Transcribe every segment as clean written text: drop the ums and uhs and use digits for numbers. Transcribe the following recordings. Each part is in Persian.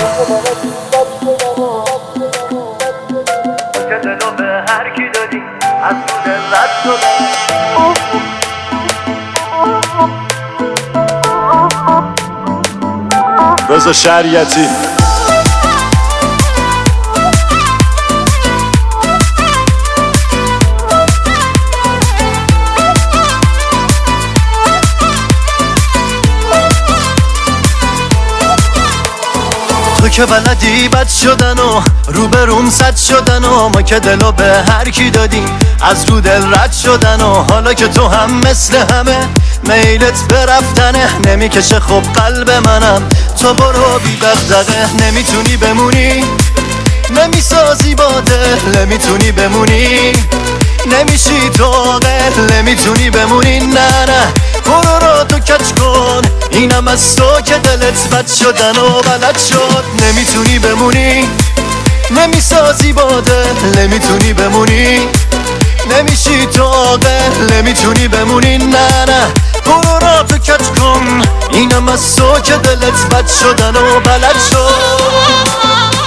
که دلو به هر کی دادی از رو دل رد شدم. رضا شریعتی تو که بلدی بد شدن و روبروم صد شدن و ما که دلو به هر کی دادیم از رو دل رد شدن و حالا که تو هم مثل همه میلت برفتنه نمیکشه خب قلب منم تو برو بی دغدغه نمیتونی بمونی نمیسازی با دل نمیتونی بمونی نمیشی تو عاقل نمیتونی بمونی نه نه برو رو تو کچ کن اینم از تو که دلت بد شدن و بلد شد نمیتونی بمونی نمیسازی با دل نمیتونی بمونی نمیشی تو عاقل نمیتونی بمونی نه نه برو رو تو کچ کن اینم از تو که دلت بد شدن و بلد شد.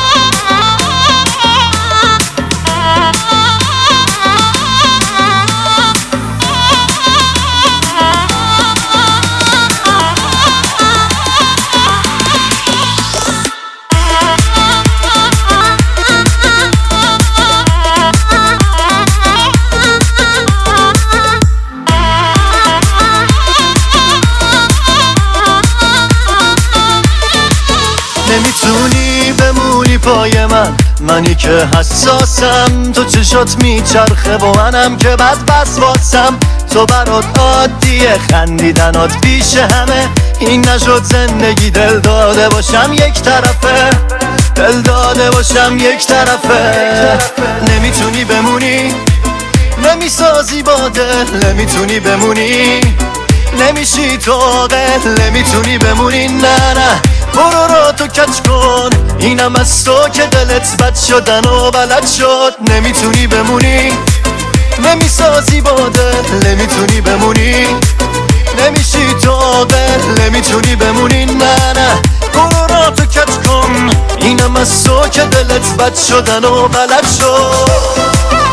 نمیتونی بمونی پای منی که حساسم تو چشات میچرخه با منم که بد بس واسم تو برات عادیه خندیدنات پیش همه این نشد زندگی دل داده باشم یک طرفه دل داده باشم یک طرفه نمیتونی بمونی نمیسازی با دل نمیتونی بمونی نمیشی تو عاقل نمیتونی بمونی نه نه برو رو تو کچ کن اینم از تو که دلت بد شدن و بلد شد نمیتونی بمونی نمیسازی با دل نمیتونی بمونی نمیشی تو عاقل نمیتونی بمونی نه نه برو رو تو کچ کن اینم از تو که دلت بد شدن و بلد شد.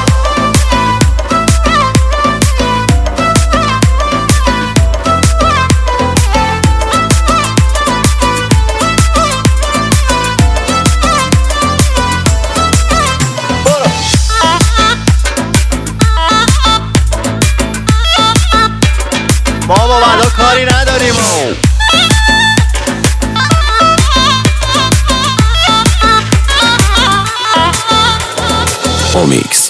ما با بلا کاری نداریم اومیکس